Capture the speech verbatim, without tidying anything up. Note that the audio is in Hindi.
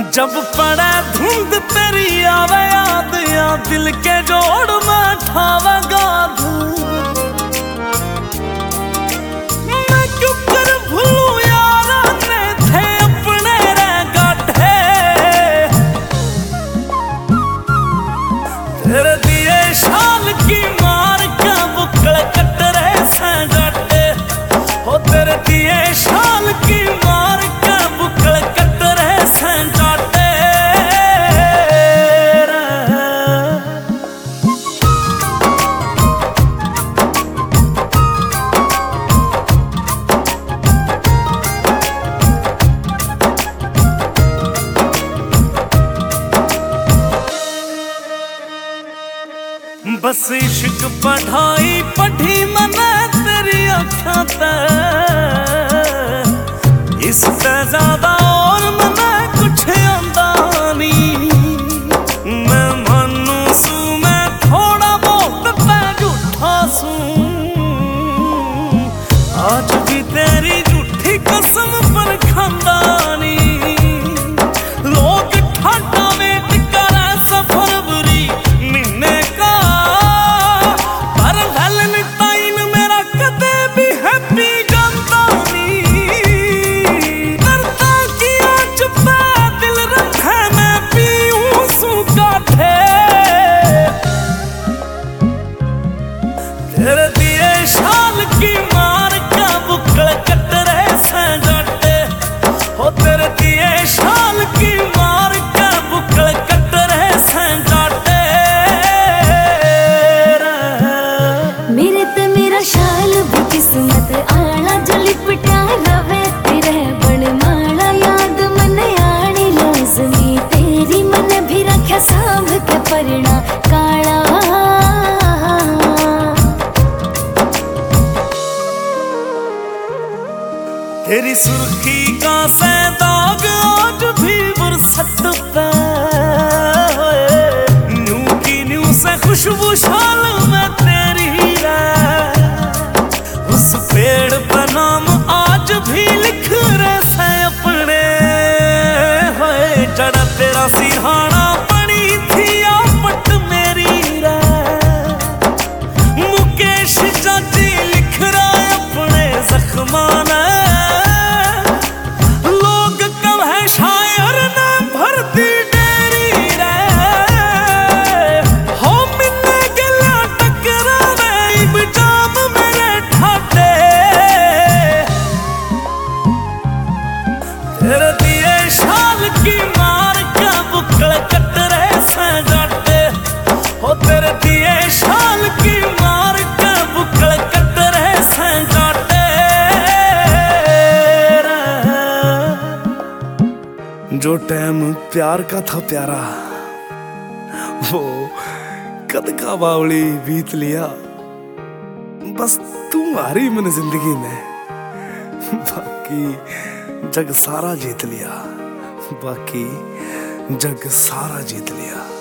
जब पड़े धुंध तेरी आवे याद या दिल के जोड़ में ठावेगा मैं क्यों कर भूलूं यार ने थे अपने रे गाठे तेरे दिए शाल की मार के बुकड़ कट रहे से गाटे हो तेरे दिए शाल की मार के बुकड़ कट रहे से गाटे बस इश्क पढ़ाई पढ़ी मने तेरी अखां ते इससे ज्यादा और मने कुछ आंदा नहीं मैं मानू सू मैं थोड़ा बहुत मैं झूठा सू आज भी तेरी झूठी कसम पर खांदा नहीं लोग ठाडा वेट करे सफर बुरी महीने का पर वैलेंटाइन मेरा कदे भी हैप्पी गांदा नहीं करता किया चुपा दिल रखे मैं पीऊं सू काठे तेरे दिए शाल की मार का बुकड़ कट रहे से गाटे हो तेरे दिए शाल की मार का बुकड़ कट रहे से गाटे मेरे ते मेरा शाल भी किस्मत आला जो लिपटा रवे तेरे बन माला याद मन आनी लाजमी तेरी मन भी रखे सांभ के परना काला तेरी सुर्खी का से दाग आज भी बुरसत पे न्यू की न्यू से खुशबू शाल में तेरी है उस पेड़ पर नाम आज भी लिख रहे से अपने होए जड़ा तेरा सिरहाना बनी थी आपट मेरी रे मुकेश चाची लिख रहा है अपने जख्माना तेरे दिए शाल की मार का बुकड़ कट रहे से गाटे हो तेरे दिए शाल की मार का बुकड़ कट रहे से गाटे जो टाइम प्यार का था प्यारा वो कद का बावली बीत लिया बस तुम्हारी मन जिंदगी में बाकी जग सारा जीत लिया बाकी जग सारा जीत लिया।